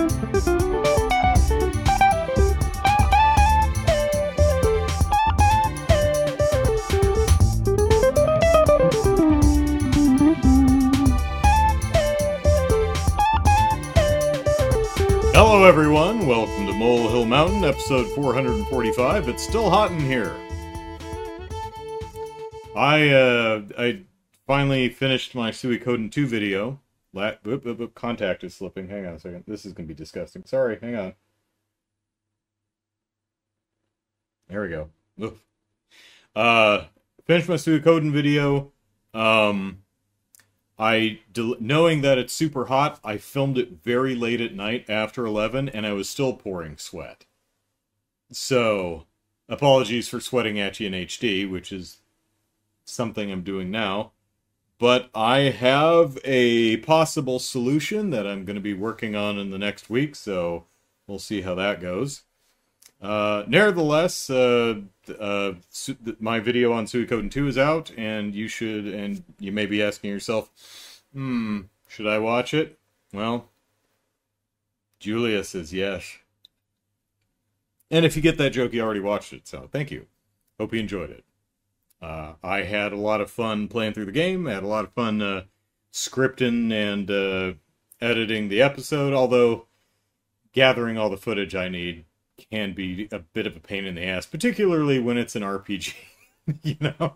Hello everyone, welcome to Molehill Mountain, episode 445. It's still hot in here. I finally finished my Suikoden 2 video. Contact is slipping. Hang on a second. This is going to be disgusting. Sorry, hang on. There we go. Finished my Suikoden video. Knowing that it's super hot, I filmed it very late at night after 11, and I was still pouring sweat. So, apologies for sweating at you in HD, which is something I'm doing now. But I have a possible solution that I'm going to be working on in the next week, so we'll see how that goes. Nevertheless, my video on Suikoden 2 is out, and you may be asking yourself, should I watch it? Well, Julia says yes. And if you get that joke, you already watched it, so thank you. Hope you enjoyed it. I had a lot of fun playing through the game. I had a lot of fun scripting and editing the episode, although gathering all the footage I need can be a bit of a pain in the ass, particularly when it's an RPG. You know?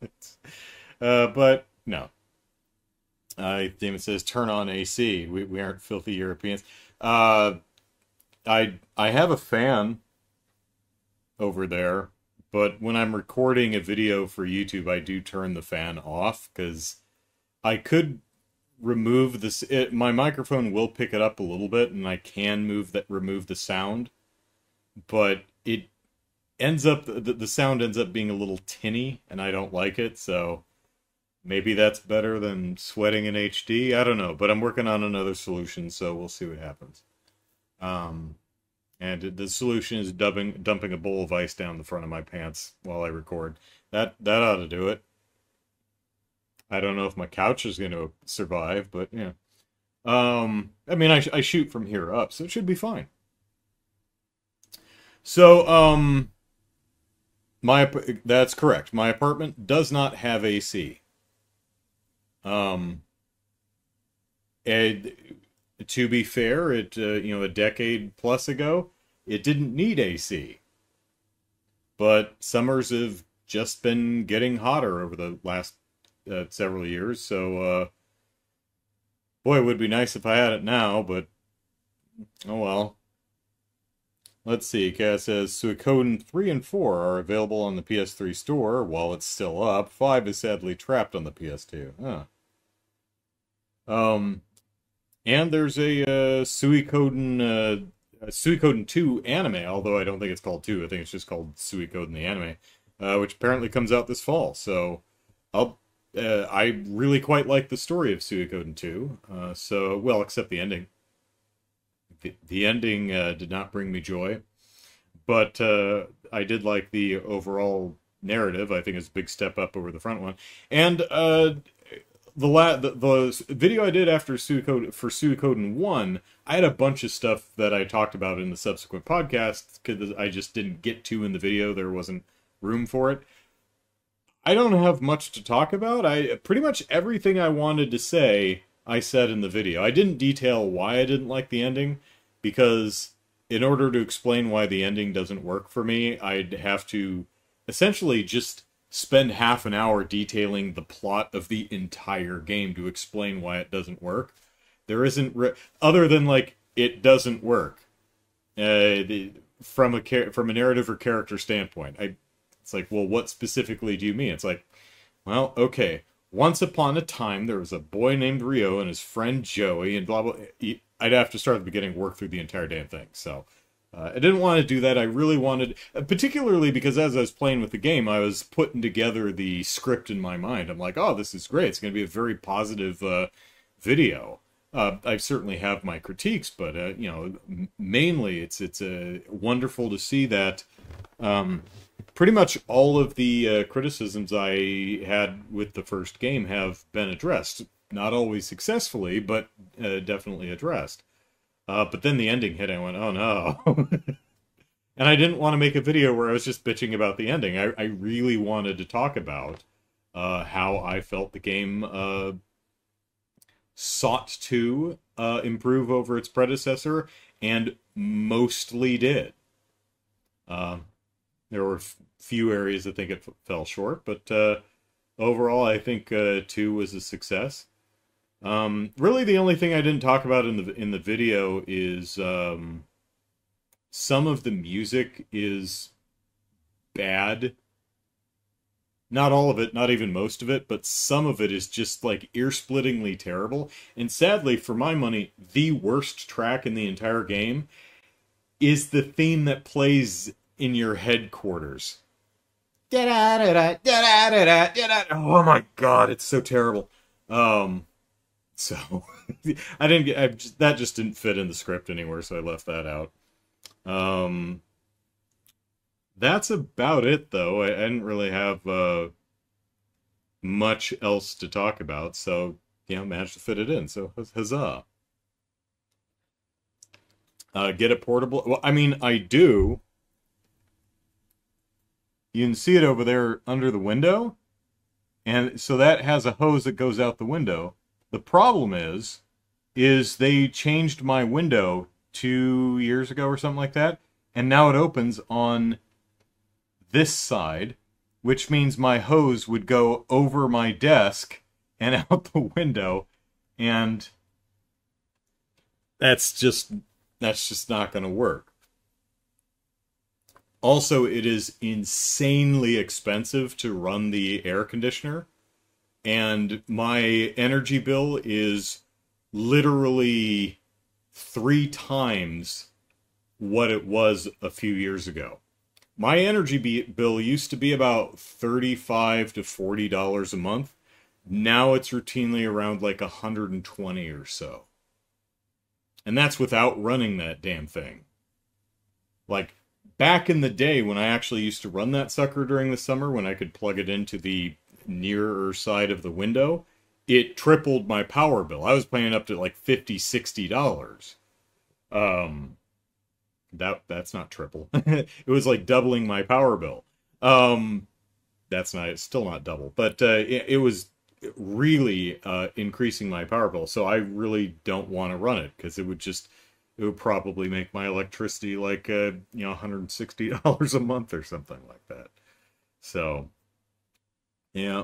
But no. Damon says, turn on AC. We aren't filthy Europeans. I have a fan over there, but when I'm recording a video for YouTube, I do turn the fan off, because I could remove this. My microphone will pick it up a little bit, and I can remove the sound, but it ends up, the sound ends up being a little tinny, and I don't like it, so maybe that's better than sweating in HD. I don't know, but I'm working on another solution, so we'll see what happens. And the solution is dumping a bowl of ice down the front of my pants while I record. That ought to do it. I don't know if my couch is going to survive, but yeah. I mean, I shoot from here up, so it should be fine. So, that's correct. My apartment does not have AC. And to be fair, a decade plus ago, it didn't need AC. But summers have just been getting hotter over the last several years, so, boy, it would be nice if I had it now, but, oh well. Let's see, Cass says, Suikoden 3 and 4 are available on the PS3 store while it's still up. 5 is sadly trapped on the PS2. Huh. And there's a Suikoden 2 anime, although I don't think it's called 2. I think it's just called Suikoden the anime, which apparently comes out this fall. So, I really quite like the story of Suikoden 2. Well, except the ending. The ending did not bring me joy, but I did like the overall narrative. I think it's a big step up over the front one. And the video I did after Suikoden 1, I had a bunch of stuff that I talked about in the subsequent podcasts because I just didn't get to in the video. There wasn't room for it. I don't have much to talk about. Pretty much everything I wanted to say, I said in the video. I didn't detail why I didn't like the ending, because in order to explain why the ending doesn't work for me, I'd have to essentially just spend half an hour detailing the plot of the entire game to explain why it doesn't work. There isn't, other than, like, it doesn't work. From a narrative or character standpoint. It's like, well, what specifically do you mean? It's like, well, okay. Once upon a time, there was a boy named Ryo and his friend Joey, and blah, blah. I'd have to start at the beginning and work through the entire damn thing. So, I didn't want to do that. I really wanted, particularly because as I was playing with the game, I was putting together the script in my mind. I'm like, oh, this is great. It's going to be a very positive video. I certainly have my critiques, but, mainly it's wonderful to see that pretty much all of the criticisms I had with the first game have been addressed. Not always successfully, but definitely addressed. But then the ending hit, and I went, oh no. And I didn't want to make a video where I was just bitching about the ending. I really wanted to talk about how I felt the game sought to improve over its predecessor, and mostly did. Um, there were few areas I think it fell short, but overall, I think 2 was a success. Really, the only thing I didn't talk about in the video is some of the music is bad. Not all of it, not even most of it, but some of it is just like ear-splittingly terrible. And sadly, for my money, the worst track in the entire game is the theme that plays in your headquarters. Oh my god, it's so terrible. So I didn't get that just didn't fit in the script anywhere, so I left that out. Um, that's about it, though. I didn't really have much else to talk about, so managed to fit it in. So huzzah! Get a portable. Well, I mean, I do. You can see it over there under the window, and so that has a hose that goes out the window. The problem is they changed my window 2 years ago or something like that, and now it opens on this side, which means my hose would go over my desk and out the window, and that's just not going to work. Also, it is insanely expensive to run the air conditioner, and my energy bill is literally 3 times what it was a few years ago. My energy bill used to be about $35 to $40 a month. Now it's routinely around like 120 or so. And that's without running that damn thing. Like, back in the day when I actually used to run that sucker during the summer, when I could plug it into the nearer side of the window, it tripled my power bill. I was paying up to like $50, $60. That's not triple. It was like doubling my power bill. It's still not double, but it was really increasing my power bill. So I really don't want to run it because it would probably make my electricity like $160 a month or something like that. So yeah.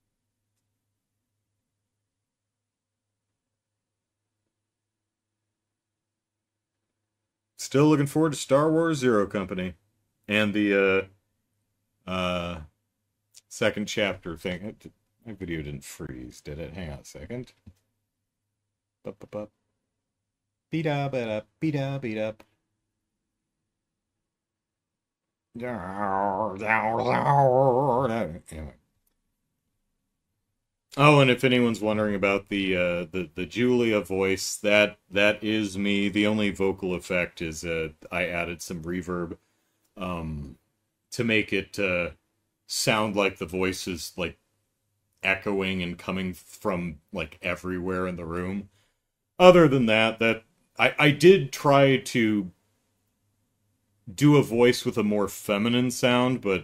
Still looking forward to Star Wars Zero Company and the second chapter thing. My video didn't freeze, did it? Hang on a second. Bup, bup, bup. Beat up, beat up, beat up, beat up. Anyway. Oh, and if anyone's wondering about the Julia voice, that is me. The only vocal effect is I added some reverb to make it sound like the voice is like echoing and coming from like everywhere in the room. Other than that I did try to do a voice with a more feminine sound, but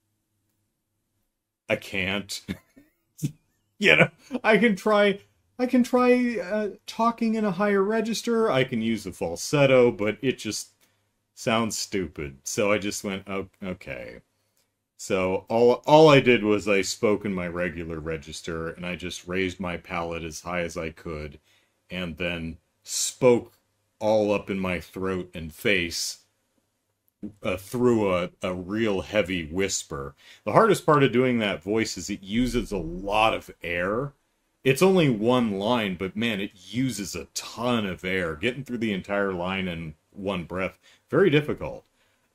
I can't. You know, I can try talking in a higher register. I can use a falsetto, but it just sounds stupid. So I just went, oh, okay. So all I did was I spoke in my regular register, and I just raised my palate as high as I could, and then spoke all up in my throat and face through a real heavy whisper. The hardest part of doing that voice is it uses a lot of air. It's only one line, but man, it uses a ton of air. Getting through the entire line in one breath, very difficult.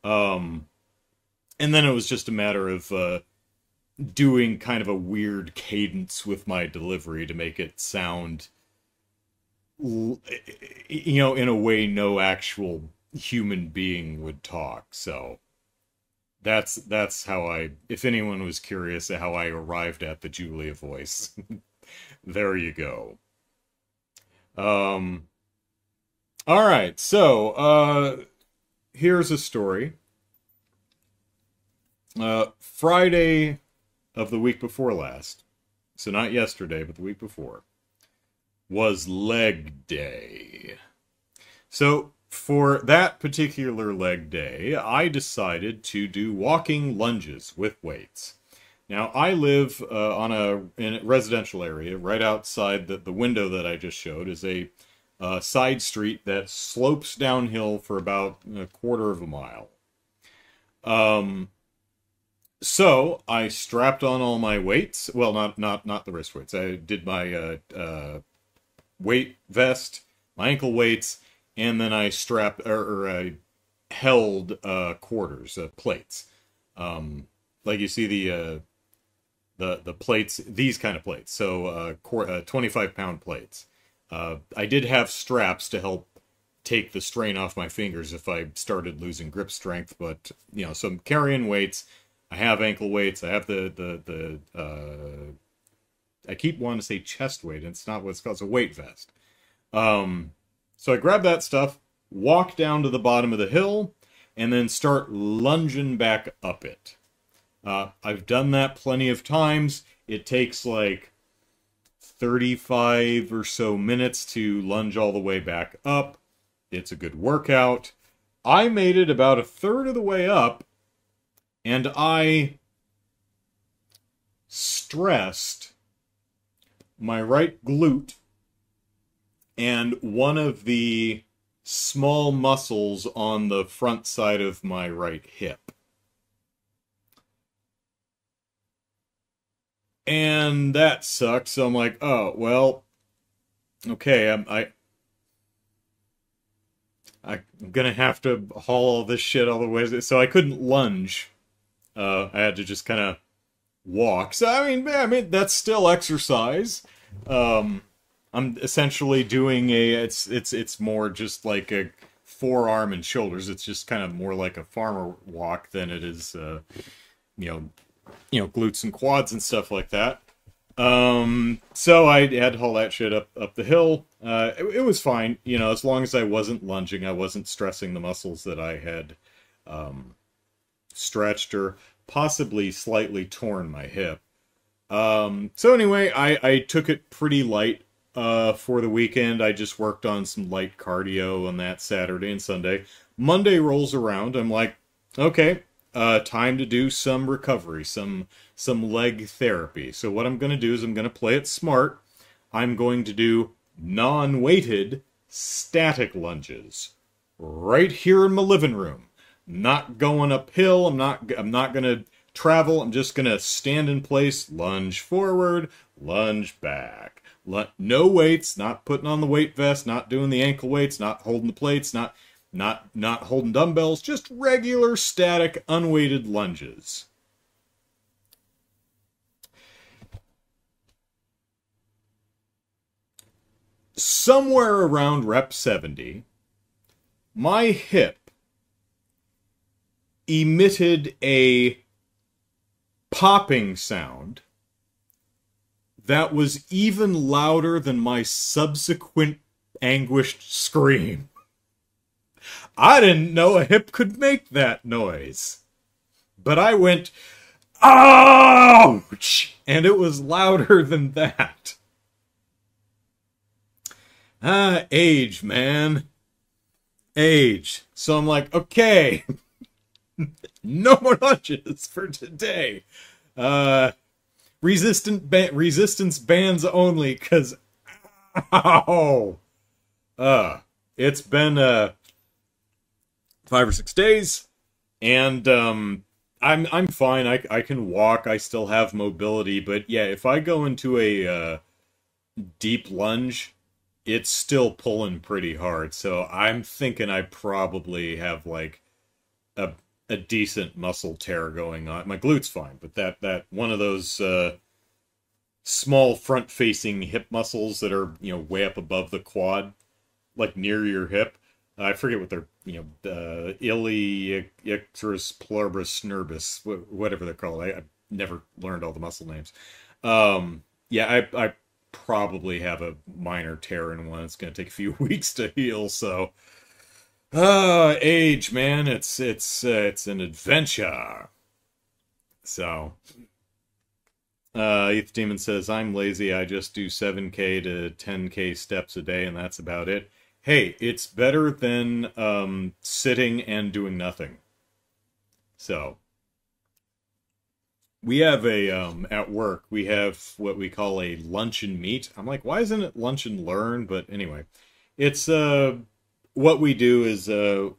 And then it was just a matter of doing kind of a weird cadence with my delivery to make it sound, in a way no actual human being would talk. So that's how if anyone was curious how I arrived at the Julia voice, there you go. All right, so here's a story. Friday of the week before last, so not yesterday, but the week before, was leg day. So for that particular leg day, I decided to do walking lunges with weights. Now, I live in a residential area right outside the window that I just showed is a side street that slopes downhill for about a quarter of a mile. Um, so I strapped on all my weights. Well, not the wrist weights. I did my weight vest, my ankle weights, and then I strapped or I held quarters, plates. Like you see the plates, these kind of plates. So 25-pound plates. I did have straps to help take the strain off my fingers if I started losing grip strength, but so I'm carrying weights. I have ankle weights. I have the I keep wanting to say chest weight, and it's not what it's called. It's a weight vest. So I grab that stuff, walk down to the bottom of the hill, and then start lunging back up it. I've done that plenty of times. It takes like 35 or so minutes to lunge all the way back up. It's a good workout. I made it about a third of the way up, and I stressed my right glute and one of the small muscles on the front side of my right hip. And that sucks. So I'm like, oh, well, okay, I'm gonna have to haul all this shit all the way. So I couldn't lunge. I had to just kind of walk. So I mean that's still exercise. I'm essentially doing it's more just like a forearm and shoulders. It's just kind of more like a farmer walk than it is, glutes and quads and stuff like that. So I had to haul that shit up the hill. It was fine, as long as I wasn't lunging, I wasn't stressing the muscles that I had stretched or possibly slightly torn my hip. So anyway, I took it pretty light for the weekend. I just worked on some light cardio on that Saturday and Sunday. Monday rolls around, I'm like, okay, time to do some recovery, some leg therapy. So what I'm going to do is I'm going to play it smart. I'm going to do non-weighted static lunges right here in my living room. Not going uphill. I'm not going to travel. I'm just going to stand in place, lunge forward, lunge back. No weights, not putting on the weight vest, not doing the ankle weights, not holding the plates, not holding dumbbells, just regular static unweighted lunges. Somewhere around rep 70, my hip emitted a popping sound that was even louder than my subsequent anguished scream. I didn't know a hip could make that noise. But I went, ouch! And it was louder than that. Age, man. Age. So I'm like, okay. No more lunges for today. Resistance bands only, because ow. It's been 5 or 6 days, and I'm fine. I can walk. I still have mobility, but yeah, if I go into a deep lunge, it's still pulling pretty hard. So I'm thinking I probably have like a decent muscle tear going on. My glute's fine, but that one of those small front-facing hip muscles that are way up above the quad, like near your hip. I forget what they're iliacus pleuris nervus, whatever they're called. I've never learned all the muscle names. Yeah, probably have a minor tear in one. It's going to take a few weeks to heal. So, age, man, it's an adventure. So, ETH Demon says, I'm lazy. I just do 7K to 10K steps a day, and that's about it. Hey, it's better than sitting and doing nothing. So, we have at work, we have what we call a lunch and meet. I'm like, why isn't it lunch and learn? But anyway, it's, what we do is,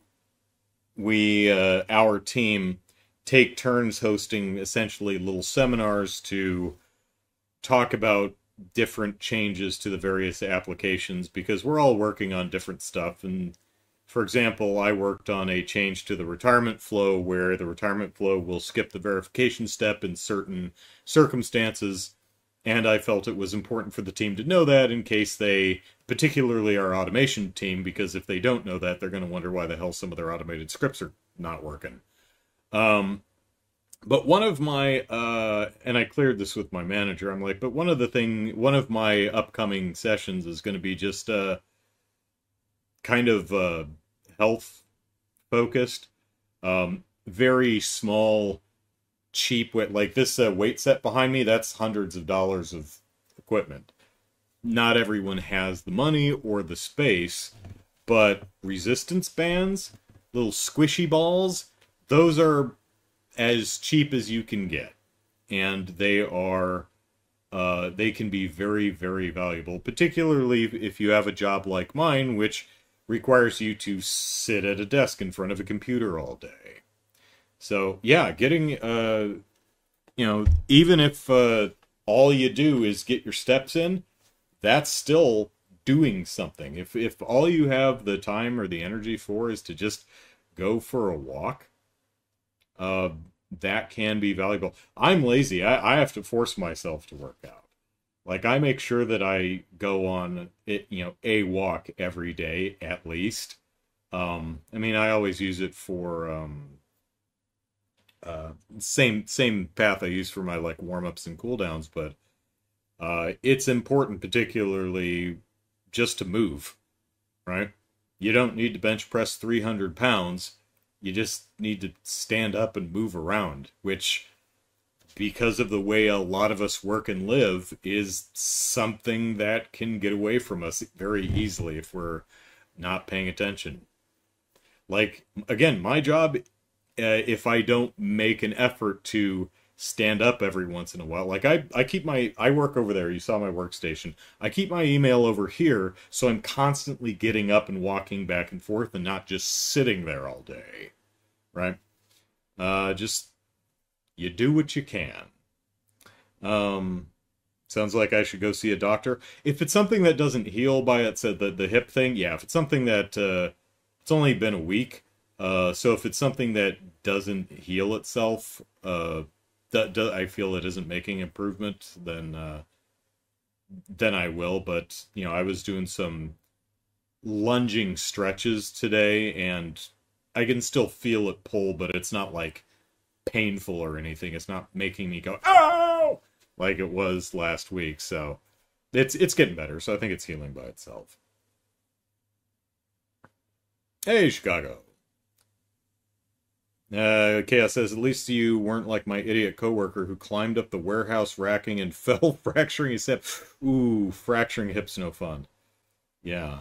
our team take turns hosting essentially little seminars to talk about different changes to the various applications because we're all working on different stuff. And for example, I worked on a change to the retirement flow where the retirement flow will skip the verification step in certain circumstances. And I felt it was important for the team to know that in case they, particularly our automation team, because if they don't know that, they're going to wonder why the hell some of their automated scripts are not working. But one of my, and I cleared this with my manager, I'm like, but one of my upcoming sessions is going to be just, kind of, health focused, very small, cheap weight, like this, weight set behind me, that's hundreds of dollars of equipment. Not everyone has the money or the space, but resistance bands, little squishy balls, those are as cheap as you can get. And they are, they can be very, very valuable, particularly if you have a job like mine, which requires you to sit at a desk in front of a computer all day. So, yeah, getting, even if all you do is get your steps in, that's still doing something. If all you have the time or the energy for is to just go for a walk, that can be valuable. I'm lazy. I have to force myself to work out. Like, I make sure that I go on, a walk every day at least. I mean, I always use it for same path I use for my like warm-ups and cooldowns, but it's important, particularly just to move, right? You don't need to bench press 300 pounds. You just need to stand up and move around, which, because of the way a lot of us work and live, is something that can get away from us very easily if we're not paying attention. Like, again, my job, if I don't make an effort to stand up every once in a while, like I work over there, you saw my workstation. I keep my email over here, so I'm constantly getting up and walking back and forth and not just sitting there all day, right? Just, you do what you can. Sounds like I should go see a doctor. If it's something that doesn't heal by it, said the hip thing, yeah, if it's something that, it's only been a week, so if it's something that doesn't heal itself, I feel it isn't making improvement, then I will. But, I was doing some lunging stretches today, and I can still feel it pull, but it's not like painful or anything. It's not making me go, "Oh!" like it was last week. So it's getting better. So I think it's healing by itself. Hey, Chicago. Chaos says, at least you weren't like my idiot coworker who climbed up the warehouse racking and fell, fracturing his hip. Ooh, fracturing hip's no fun. Yeah.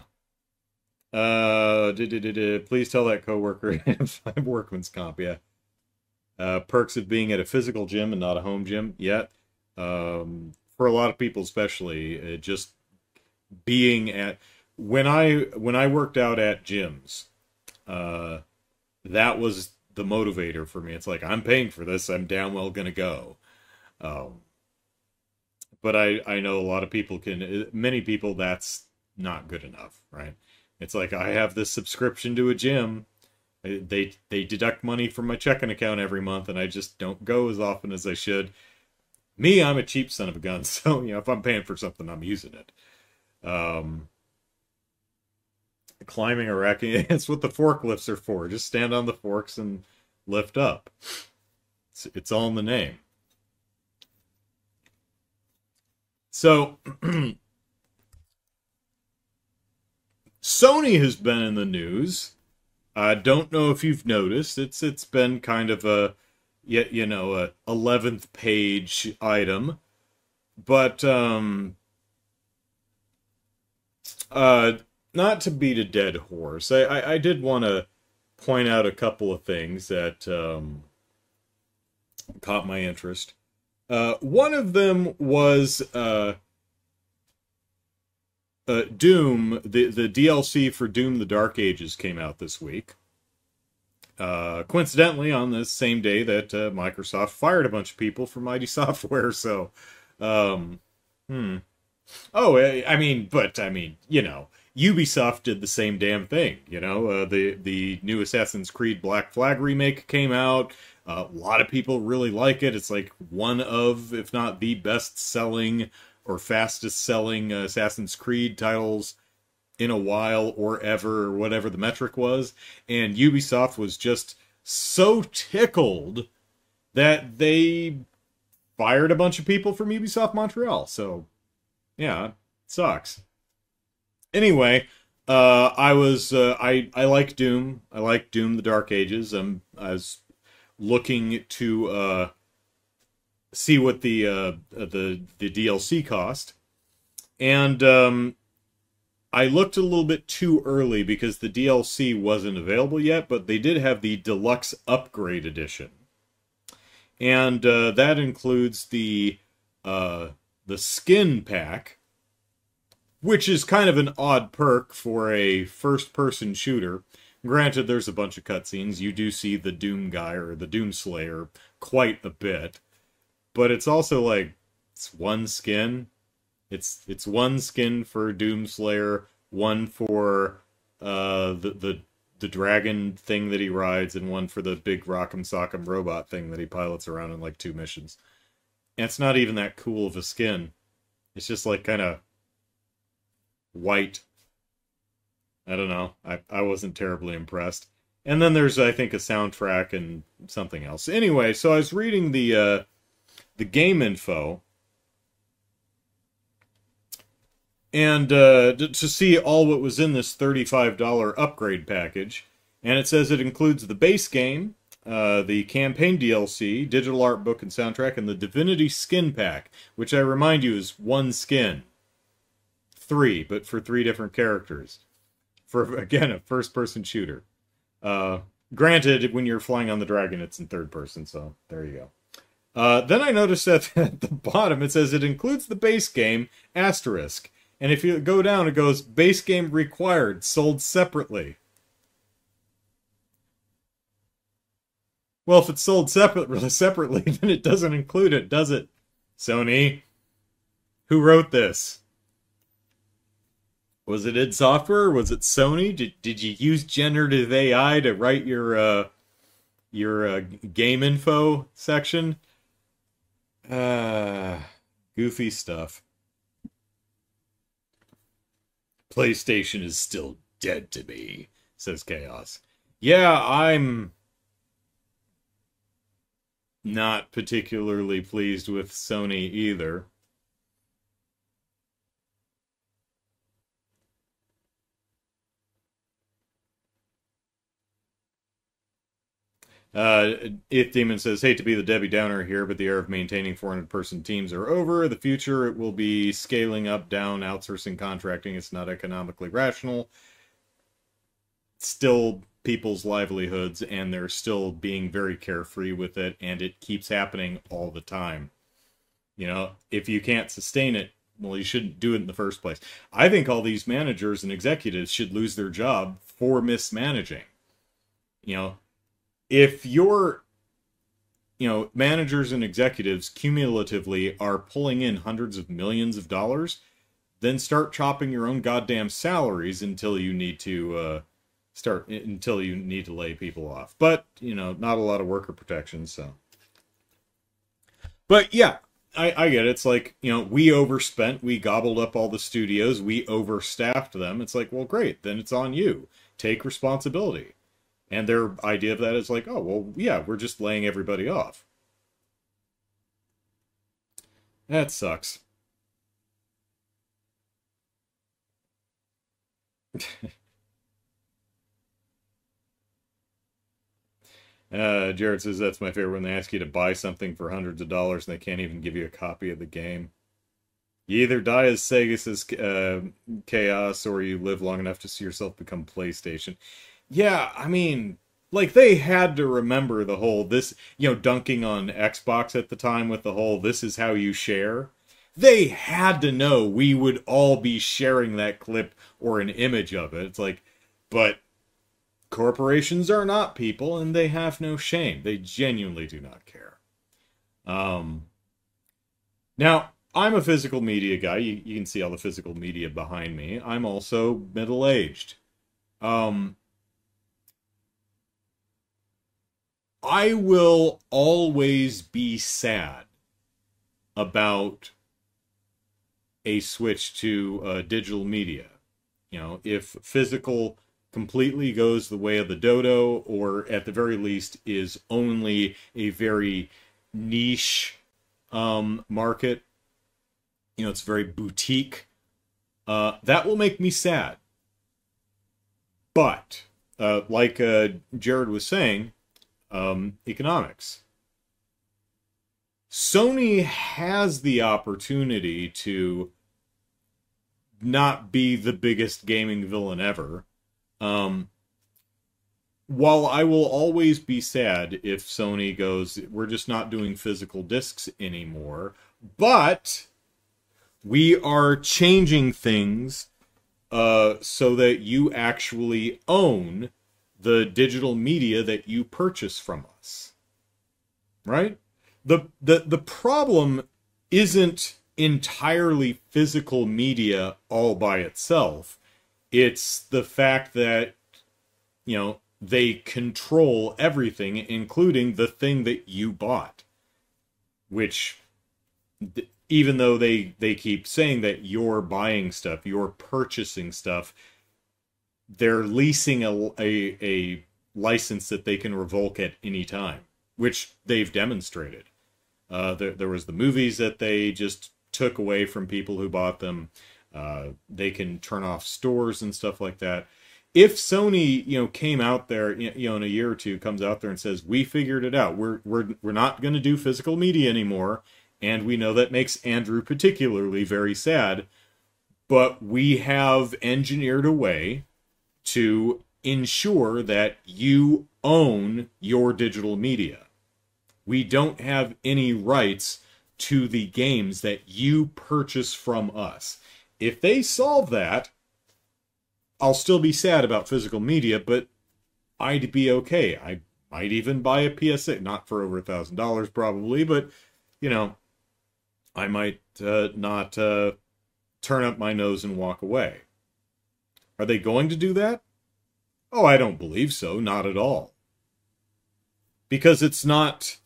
Please tell that coworker I'm workman's comp, yeah. Perks of being at a physical gym and not a home gym. Yeah. For a lot of people, especially, just being at, when I worked out at gyms, that was the motivator for me. It's like, I'm paying for this, I'm damn well gonna go. But I know a lot of people many people, that's not good enough, right? It's like, I have this subscription to a gym, they deduct money from my checking account every month, and I just don't go as often as I should. Me, I'm a cheap son of a gun, so, if I'm paying for something, I'm using it. Climbing or racking, it's what the forklifts are for. Just stand on the forks and lift up. It's all in the name. So Sony has been in the news. I don't know if you've noticed. It's been kind of a a 11th page item, but uh not to beat a dead horse. I did want to point out a couple of things that caught my interest. One of them was Doom. The DLC for Doom: The Dark Ages came out this week. Coincidentally, on this same day that Microsoft fired a bunch of people from ID Software. So, um, hmm. Oh, I mean, Ubisoft did the same damn thing. The new Assassin's Creed Black Flag remake came out. A lot of people really like it. It's like one of, if not the best selling or fastest selling Assassin's Creed titles in a while or ever, or whatever the metric was. And Ubisoft was just so tickled that they fired a bunch of people from Ubisoft Montreal. So, yeah, it sucks. Anyway, I like Doom. I like Doom: The Dark Ages. I was looking to see what the DLC cost, and I looked a little bit too early because the DLC wasn't available yet, but they did have the deluxe upgrade edition, and that includes the skin pack, which is kind of an odd perk for a first-person shooter. Granted, there's a bunch of cutscenes. You do see the Doom guy or the Doom Slayer quite a bit, but it's also like it's one skin. It's one skin for Doom Slayer, one for the dragon thing that he rides, and one for the big Rock'em Sock'em robot thing that he pilots around in like two missions. And it's not even that cool of a skin. It's just like kind of white. I don't know. I wasn't terribly impressed. And then there's, I think, a soundtrack and something else. Anyway, so I was reading the game info, and to see all what was in this $35 upgrade package. And it says it includes the base game, the campaign DLC, digital art book and soundtrack, and the Divinity skin pack, which I remind you is one skin. Three, but for three different characters. For, again, a first-person shooter. Granted, when you're flying on the dragon, it's in third person, so there you go. Then I noticed that at the bottom it says it includes the base game, asterisk. And if you go down, it goes, base game required, sold separately. Well, if it's sold separately, then it doesn't include it, does it? Sony, who wrote this? Was it id Software? Was it Sony? Did you use generative AI to write your game info section? Goofy stuff. PlayStation is still dead to me, says Chaos. Yeah, I'm not particularly pleased with Sony either. If Demon says, hate to be the Debbie Downer here, but the era of maintaining 400-person teams are over. The future, it will be scaling up, down, outsourcing, contracting. It's not economically rational. Still people's livelihoods, and they're still being very carefree with it, and it keeps happening all the time. If you can't sustain it, well, you shouldn't do it in the first place. I think all these managers and executives should lose their job for mismanaging. If your managers and executives cumulatively are pulling in hundreds of millions of dollars, then start chopping your own goddamn salaries until you need to lay people off. But not a lot of worker protections. So, but yeah, I get it. It's like, we overspent, we gobbled up all the studios, we overstaffed them. It's like, well, great, then it's on you. Take responsibility. And their idea of that is like, oh, well, yeah, we're just laying everybody off. That sucks. Jared says that's my favorite when they ask you to buy something for hundreds of dollars and they can't even give you a copy of the game. You either die as Sega's Chaos or you live long enough to see yourself become PlayStation. Yeah, I mean, like they had to remember the whole this, dunking on Xbox at the time with the whole this is how you share. They had to know we would all be sharing that clip or an image of it. It's like, but corporations are not people and they have no shame. They genuinely do not care. Um, Now, I'm a physical media guy. You can see all the physical media behind me. I'm also middle-aged. Um, I will always be sad about a switch to digital media. If physical completely goes the way of the dodo, or at the very least is only a very niche market, it's very boutique, that will make me sad. But, like Jared was saying, economics. Sony has the opportunity to not be the biggest gaming villain ever. Um, while I will always be sad if Sony goes, we're just not doing physical discs anymore, but we are changing things so that you actually own the digital media that you purchase from us. Right? The problem isn't entirely physical media all by itself. It's the fact that, they control everything, including the thing that you bought. Which, even though they keep saying that you're buying stuff, you're purchasing stuff, they're leasing a license that they can revoke at any time, which they've demonstrated. There was the movies that they just took away from people who bought them. They can turn off stores and stuff like that. If Sony, came out there, in a year or two, comes out there and says, "We figured it out. We're not going to do physical media anymore," and we know that makes Andrew particularly very sad, but we have engineered a way to ensure that you own your digital media. We don't have any rights to the games that you purchase from us. If they solve that, I'll still be sad about physical media, but I'd be okay. I might even buy a PSA, not for over $1,000 probably, but, I might not turn up my nose and walk away. Are they going to do that? Oh, I don't believe so. Not at all. Because it's not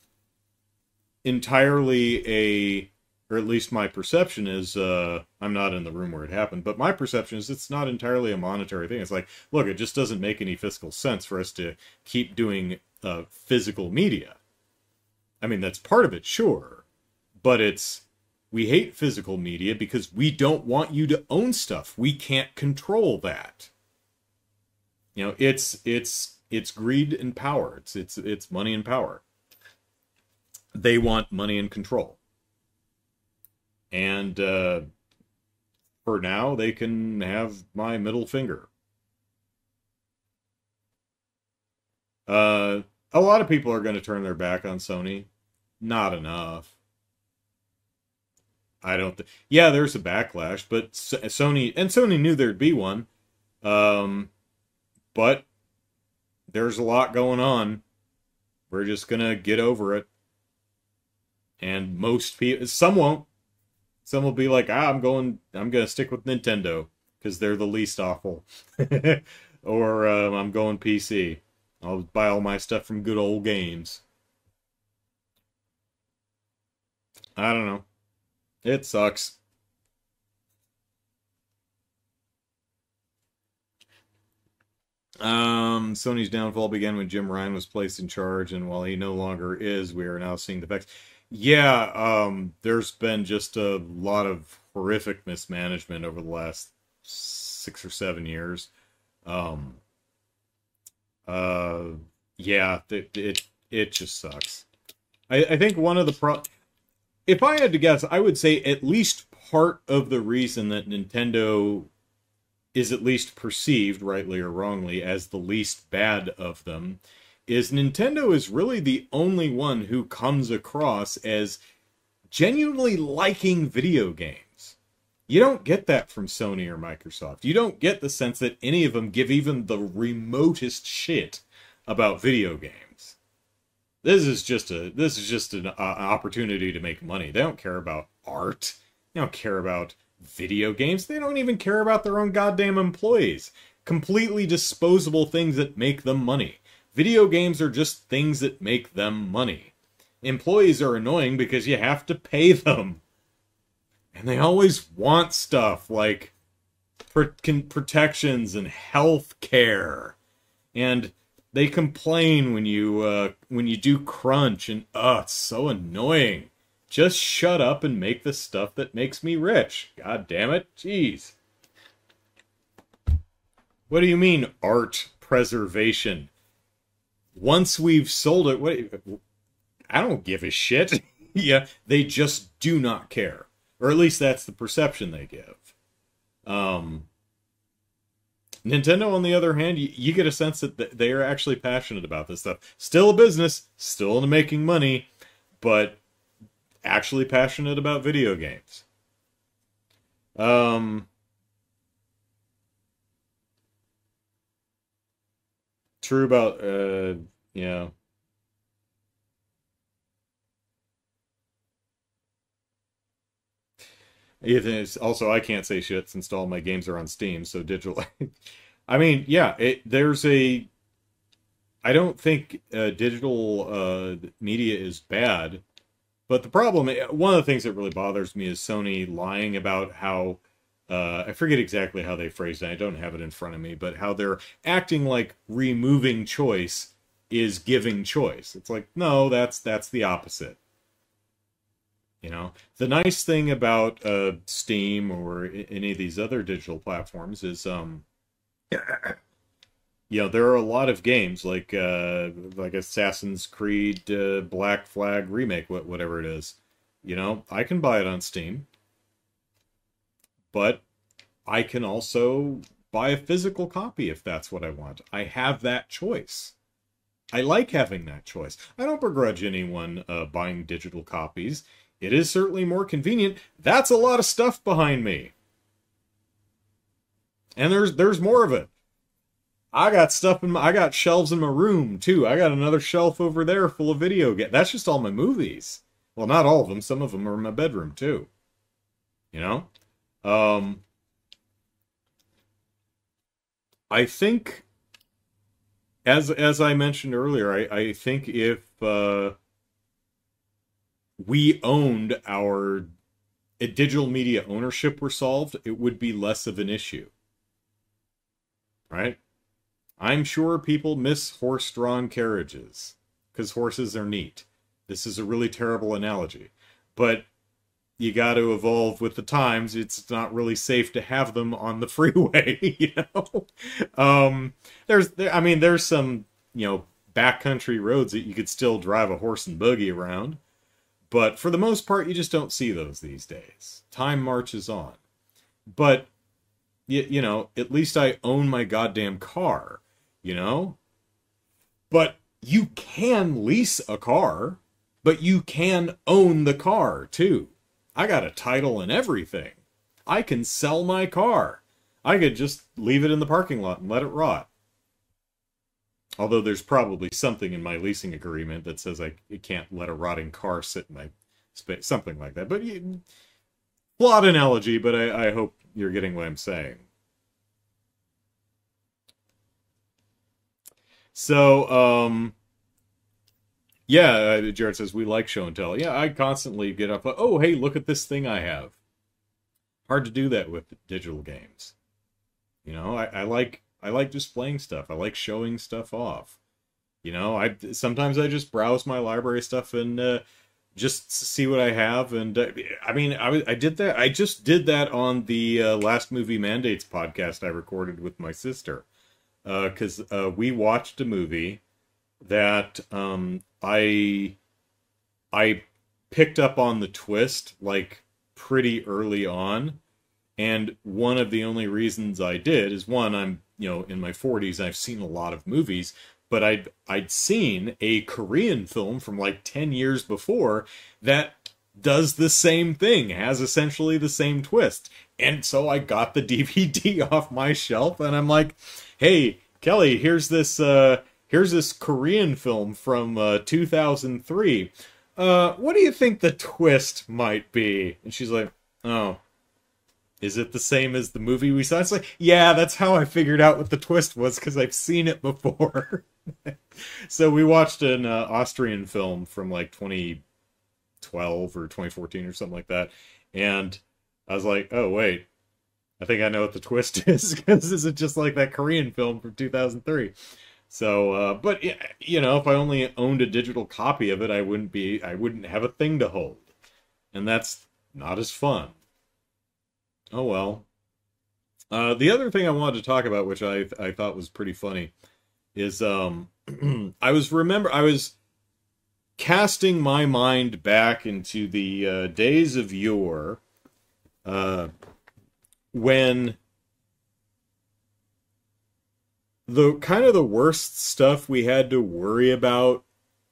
entirely or at least my perception is, I'm not in the room where it happened, but my perception is it's not entirely a monetary thing. It's like, look, it just doesn't make any fiscal sense for us to keep doing physical media. I mean, that's part of it, sure, but we hate physical media because we don't want you to own stuff. We can't control that. It's greed and power. It's money and power. They want money and control. And for now, they can have my middle finger. A lot of people are going to turn their back on Sony. Not enough. I don't. Yeah, there's a backlash, but Sony knew there'd be one. But there's a lot going on. We're just gonna get over it. And most people, some won't. Some will be like, I'm gonna stick with Nintendo because they're the least awful. Or I'm going PC. I'll buy all my stuff from Good Old Games. I don't know. It sucks. Sony's downfall began when Jim Ryan was placed in charge, and while he no longer is, we are now seeing the effects. Yeah, there's been just a lot of horrific mismanagement over the last 6 or 7 years. Um, uh, yeah, it just sucks. I think one of the if I had to guess, I would say at least part of the reason that Nintendo is at least perceived, rightly or wrongly, as the least bad of them, is Nintendo is really the only one who comes across as genuinely liking video games. You don't get that from Sony or Microsoft. You don't get the sense that any of them give even the remotest shit about video games. This is just an opportunity to make money. They don't care about art. They don't care about video games. They don't even care about their own goddamn employees. Completely disposable things that make them money. Video games are just things that make them money. Employees are annoying because you have to pay them. And they always want stuff like protections and health care. And they complain when you do crunch, and it's so annoying. Just shut up and make the stuff that makes me rich. God damn it. Jeez. What do you mean art preservation? Once we've sold it, I don't give a shit. Yeah, they just do not care. Or at least that's the perception they give. Nintendo, on the other hand, you get a sense that they are actually passionate about this stuff. Still a business, still into making money, but actually passionate about video games. True about, yeah. Also, I can't say shit since all my games are on Steam, so digital. I mean, yeah, there's a. I don't think digital media is bad, but the problem, one of the things that really bothers me is Sony lying about how. I forget exactly how they phrased it. I don't have it in front of me, but how they're acting like removing choice is giving choice. It's like, no, that's the opposite. You know, the nice thing about Steam or any of these other digital platforms is, there are a lot of games like Assassin's Creed Black Flag Remake, whatever it is. You know, I can buy it on Steam, but I can also buy a physical copy if that's what I want. I have that choice. I like having that choice. I don't begrudge anyone buying digital copies. It is certainly more convenient. That's a lot of stuff behind me. And there's more of it. I got I got shelves in my room too. I got another shelf over there full of video games. That's just all my movies. Well, not all of them. Some of them are in my bedroom too. You know? I think as I mentioned earlier, I think if we owned our digital media ownership were solved, it would be less of an issue. Right? I'm sure people miss horse-drawn carriages because horses are neat. This is a really terrible analogy. But you got to evolve with the times. It's not really safe to have them on the freeway, you know? There's some, backcountry roads that you could still drive a horse and buggy around. But for the most part, you just don't see those these days. Time marches on. But, at least I own my goddamn car, But you can lease a car, but you can own the car, too. I got a title and everything. I can sell my car. I could just leave it in the parking lot and let it rot. Although there's probably something in my leasing agreement that says I can't let a rotting car sit in my space, something like that. But flawed analogy, but I hope you're getting what I'm saying. So, Jared says, we like show and tell. Yeah, I constantly get up, oh, hey, look at this thing I have. Hard to do that with digital games. I like displaying stuff. I like showing stuff off. Sometimes I just browse my library stuff and just see what I have. And I did that. I just did that on the Last Movie Mandates podcast I recorded with my sister. because we watched a movie that I picked up on the twist like pretty early on, and one of the only reasons I did is one, I'm, in my 40s, I've seen a lot of movies, but I'd seen a Korean film from like 10 years before that does the same thing, has essentially the same twist. And so I got the DVD off my shelf and I'm like, "Hey, Kelly, here's this Korean film from 2003. What do you think the twist might be?" And she's like, "Oh, is it the same as the movie we saw?" It's like, yeah, that's how I figured out what the twist was, because I've seen it before. So we watched an Austrian film from like 2012 or 2014 or something like that. And I was like, oh, wait, I think I know what the twist is, because this is just like that Korean film from 2003. So, but if I only owned a digital copy of it, I wouldn't have a thing to hold. And that's not as fun. Oh well. The other thing I wanted to talk about, which I thought was pretty funny, is I was casting my mind back into the days of yore, uh, when the kind of the worst stuff we had to worry about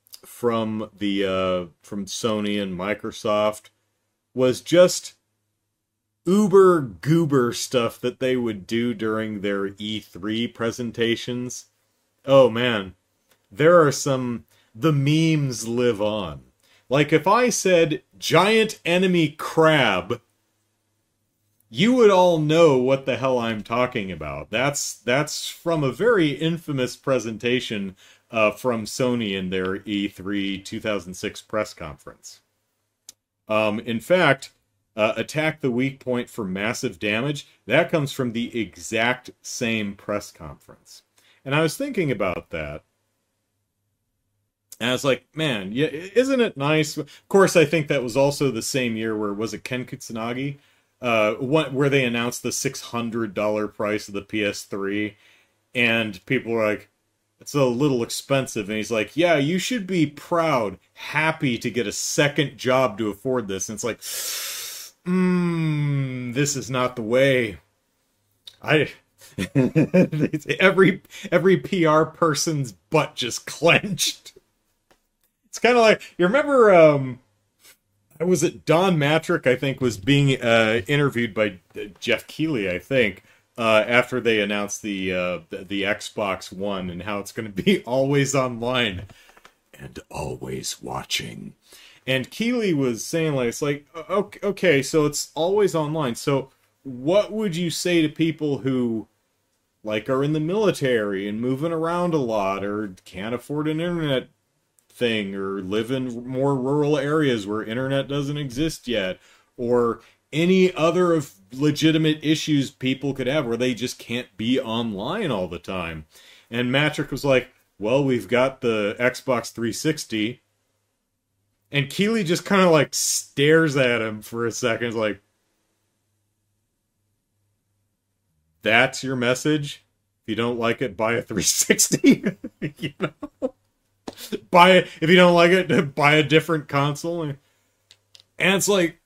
from Sony and Microsoft was just uber goober stuff that they would do during their E3 presentations. Oh man, there are some, the memes live on. Like if I said giant enemy crab, you would all know what the hell I'm talking about. That's from a very infamous presentation from Sony in their E3 2006 press conference. In fact, attack the weak point for massive damage, that comes from the exact same press conference. And I was thinking about that, and I was like, man, yeah, isn't it nice? Of course, I think that was also the same year where, was it Ken Kusanagi? Where they announced the $600 price of the PS3, and people were like, it's a little expensive. And he's like, yeah, you should be proud, happy to get a second job to afford this. And it's like, this is not the way. Every PR person's butt just clenched. It's kind of like, you remember, was it Don Matrick, I think, was being interviewed by Jeff Keighley, I think, after they announced the Xbox One and how it's going to be always online and always watching. And Keighley was saying, like, it's like, okay, so it's always online. So what would you say to people who, like, are in the military and moving around a lot, or can't afford an internet thing, or live in more rural areas where internet doesn't exist yet, or any other of legitimate issues people could have where they just can't be online all the time? And Matrick was like, well, we've got the Xbox 360. And Keighley just kind of like stares at him for a second, like, that's your message? If you don't like it, buy a 360. You know? If you don't like it, buy a different console. And it's like,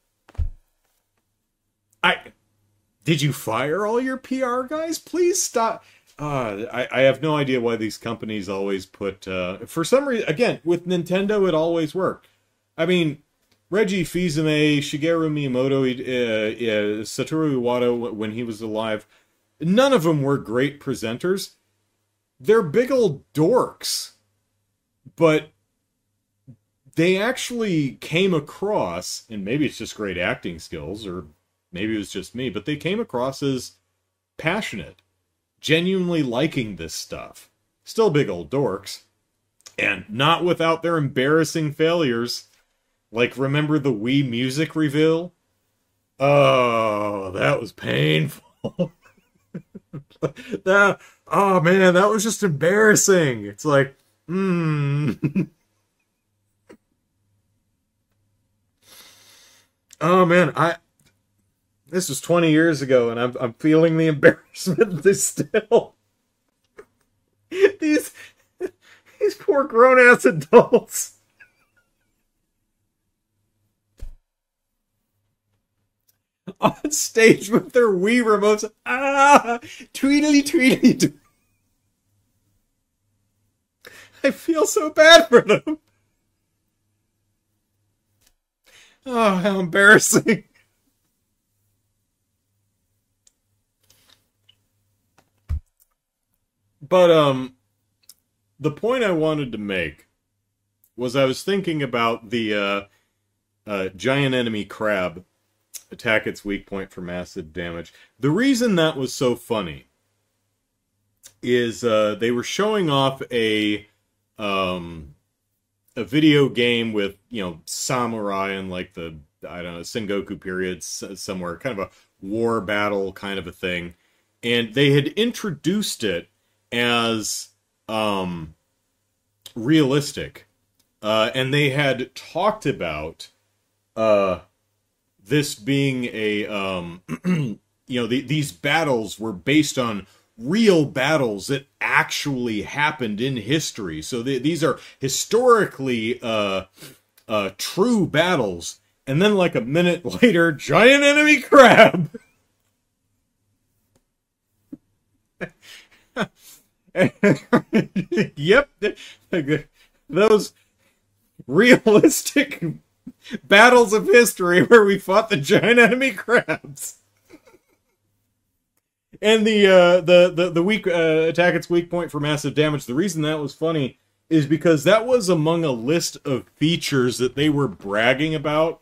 did you fire all your PR guys? Please stop. I have no idea why these companies always put, for some reason, again, with Nintendo, it always worked. I mean, Reggie Fils-Aimé, Shigeru Miyamoto, Satoru Iwata, when he was alive, none of them were great presenters. They're big old dorks. But they actually came across, and maybe it's just great acting skills, or maybe it was just me, but they came across as passionate, genuinely liking this stuff. Still big old dorks. And not without their embarrassing failures. Like, remember the Wii music reveal? Oh, that was painful. Oh man, that was just embarrassing. It's like, Oh man, this was 20 years ago, and I'm feeling the embarrassment still. these these poor grown-ass adults. On stage with their Wii remotes. Ah! Tweedly, tweedly. I feel so bad for them. Oh, how embarrassing. But, the point I wanted to make was I was thinking about the, giant enemy crab attack its weak point for massive damage. The reason that was so funny is, they were showing off a video game with, samurai and, like, the, I don't know, Sengoku period somewhere, kind of a war battle kind of a thing. And they had introduced it as realistic. And they had talked about this being a, these battles were based on real battles that actually happened in history. So these are historically true battles. And then, like, a minute later, giant enemy crab! Yep. Those realistic battles of history where we fought the giant enemy crabs. And the weak attack its weak point for massive damage. The reason that was funny is because that was among a list of features that they were bragging about.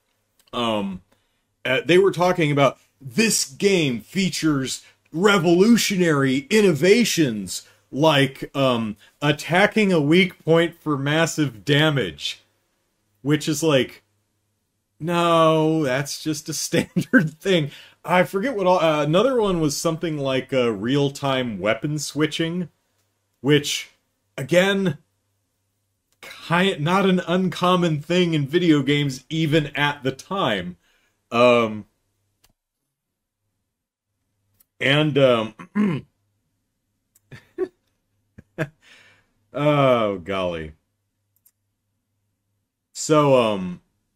They were talking about this game features revolutionary innovations like attacking a weak point for massive damage, which is like, no, that's just a standard thing. I forget what all. Another one was something like real-time weapon switching, which, again, not an uncommon thing in video games even at the time. Oh, golly. So,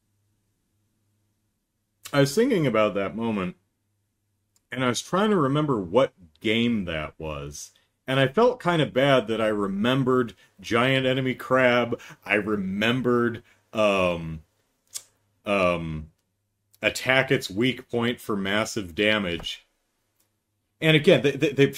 I was thinking about that moment, and I was trying to remember what game that was. And I felt kind of bad that I remembered Giant Enemy Crab. I remembered, attack its weak point for massive damage. And again, do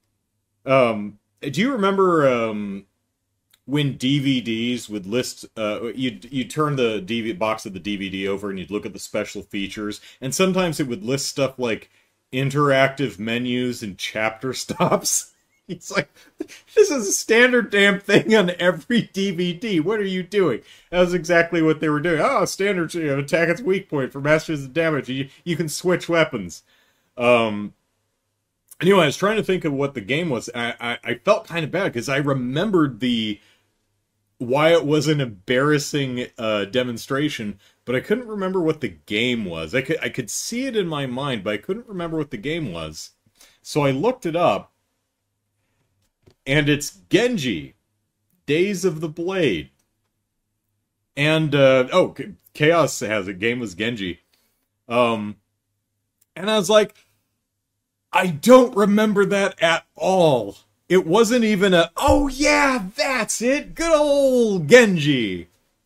you remember, when DVDs would list, you'd turn the box of the DVD over and you'd look at the special features, and sometimes it would list stuff like interactive menus and chapter stops. It's like, this is a standard damn thing on every DVD. What are you doing? That was exactly what they were doing. Oh, standard, attack its weak point for masters of damage. You can switch weapons. Anyway, I was trying to think of what the game was. I felt kind of bad because I remembered why it was an embarrassing demonstration, but I couldn't remember what the game was. I could see it in my mind, but I couldn't remember what the game was. So I looked it up, and it's Genji, Days of the Blade. And, Chaos has a game was Genji. And I was like, I don't remember that at all. It wasn't even oh yeah, that's it, good old Genji.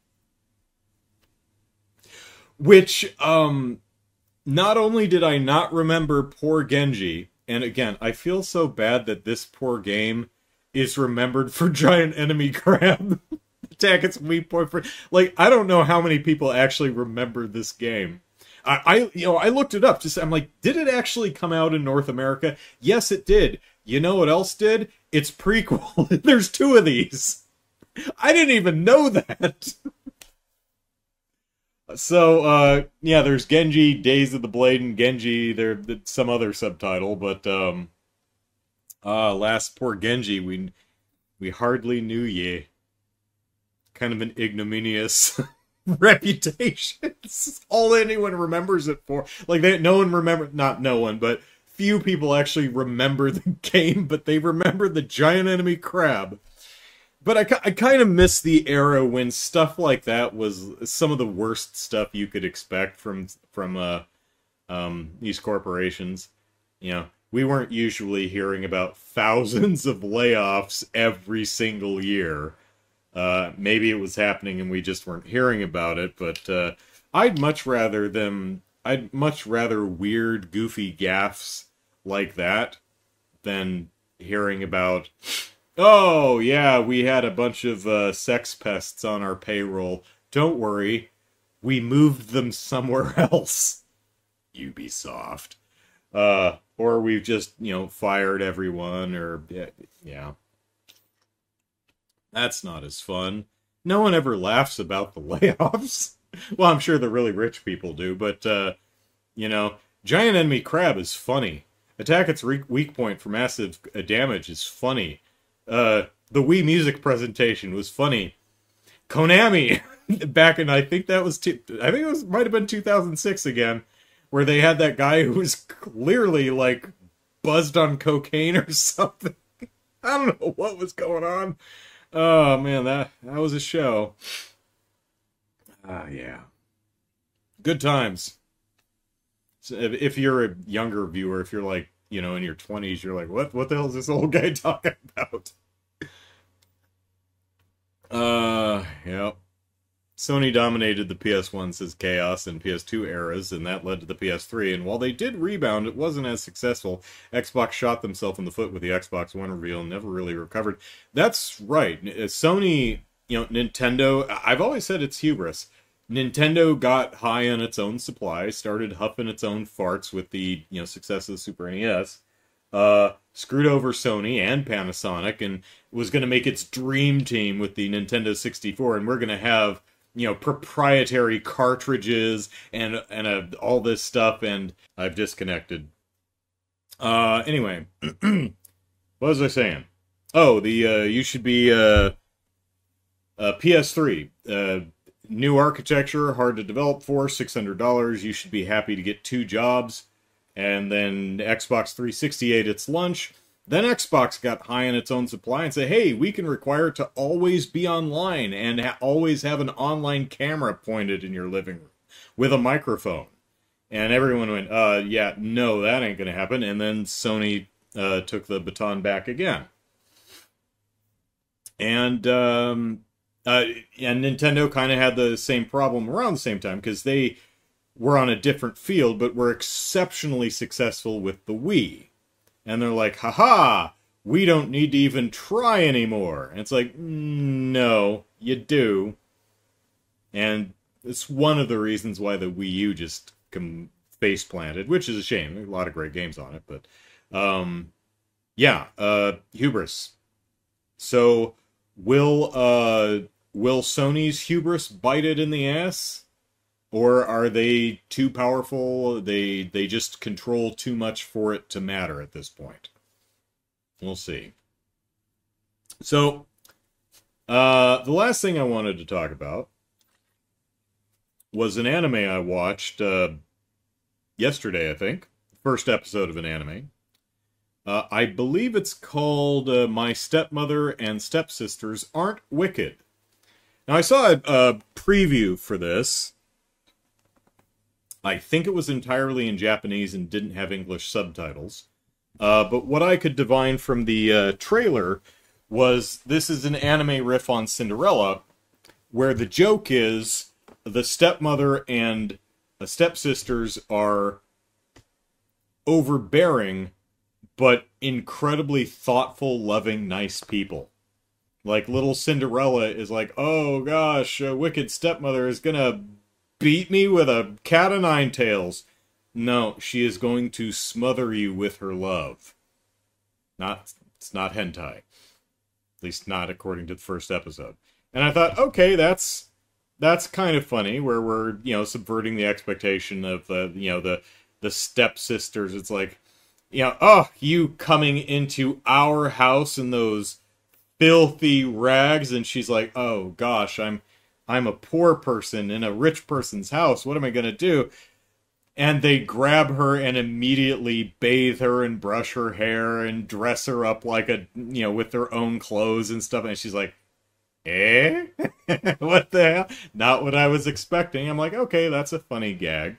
Which, not only did I not remember poor Genji, and again, I feel so bad that this poor game is remembered for Giant Enemy Crab. Attack its weak point for... Like, I don't know how many people actually remember this game. I looked it up. I'm like, did it actually come out in North America? Yes, it did. You know what else did? It's prequel. There's 2 of these. I didn't even know that. So, yeah, there's Genji, Days of the Blade, and Genji. There's some other subtitle, but, last poor Genji, we hardly knew ye. Kind of an ignominious reputation. It's all anyone remembers it for. Like, no one remembers, not no one, but few people actually remember the game, but they remember the giant enemy crab. But I kind of miss the era when stuff like that was some of the worst stuff you could expect from these corporations. You know, we weren't usually hearing about thousands of layoffs every single year. Maybe it was happening and we just weren't hearing about it, but I'd much rather weird, goofy gaffes like that than hearing about, oh, yeah, we had a bunch of sex pests on our payroll. Don't worry, we moved them somewhere else. Ubisoft. Or we've just, fired everyone, or, yeah. That's not as fun. No one ever laughs about the layoffs. Well, I'm sure the really rich people do, but, Giant Enemy Crab is funny. Attack its weak point for massive damage is funny. The Wii music presentation was funny. Konami, back in, I think it might have been 2006 again, where they had that guy who was clearly, like, buzzed on cocaine or something. I don't know what was going on. Oh, man, that was a show. Yeah. Good times. So if you're a younger viewer, if you're like, in your 20s, you're like, what the hell is this old guy talking about? Yeah. Sony dominated the PS1, says Chaos, and PS2 eras, and that led to the PS3, and while they did rebound, it wasn't as successful. Xbox shot themselves in the foot with the Xbox One reveal and never really recovered. That's right. Sony, Nintendo, I've always said it's hubris. Nintendo got high on its own supply, started huffing its own farts with the, success of the Super NES, screwed over Sony and Panasonic, and was going to make its dream team with the Nintendo 64, and we're going to have, proprietary cartridges and all this stuff, and I've disconnected. Anyway, what was I saying? Oh, you should be, PS3, new architecture, hard to develop for, $600, you should be happy to get 2 jobs, and then Xbox 360 ate its lunch. Then Xbox got high on its own supply and said, hey, we can require it to always be online and always have an online camera pointed in your living room with a microphone. And everyone went, yeah, no, that ain't going to happen. And then Sony took the baton back again. And Nintendo kind of had the same problem around the same time because they were on a different field, but were exceptionally successful with the Wii. And they're like, haha, we don't need to even try anymore. And it's like, no, you do. And it's one of the reasons why the Wii U just face planted, which is a shame. There are a lot of great games on it, but hubris. So will Sony's hubris bite it in the ass? Or are they too powerful? They just control too much for it to matter at this point. We'll see. So, the last thing I wanted to talk about was an anime I watched yesterday, I think. First episode of an anime. I believe it's called My Stepmother and Stepsisters Aren't Wicked. Now, I saw a preview for this. I think it was entirely in Japanese and didn't have English subtitles. But what I could divine from the trailer was this is an anime riff on Cinderella, where the joke is the stepmother and the stepsisters are overbearing, but incredibly thoughtful, loving, nice people. Like, little Cinderella is like, oh gosh, a wicked stepmother is gonna beat me with a cat o' nine tails. No, she is going to smother you with her love. It's not hentai. At least not according to the first episode. And I thought, okay, that's kind of funny, where we're, subverting the expectation of, the stepsisters. It's like, oh, you coming into our house in those filthy rags, and she's like, oh gosh, I'm a poor person in a rich person's house. What am I going to do? and they grab her and immediately bathe her and brush her hair and dress her up like a, with their own clothes and stuff. And she's like, eh? What the hell? Not what I was expecting. I'm like, okay, that's a funny gag.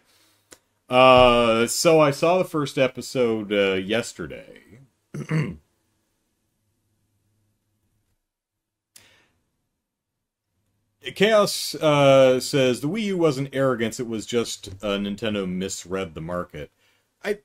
So I saw the first episode yesterday. Chaos says the Wii U wasn't arrogance; it was just Nintendo misread the market. I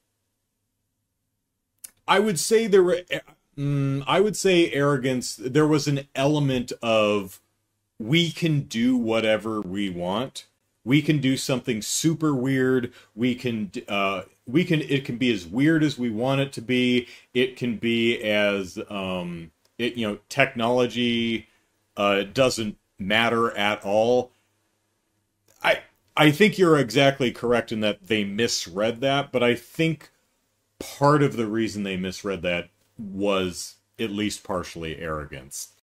I would say there were. I would say arrogance. There was an element of we can do whatever we want. We can do something super weird. We can. It can be as weird as we want it to be. It can be as technology doesn't matter at all. I I think you're exactly correct in that they misread that, but I think part of the reason they misread that was at least partially arrogance.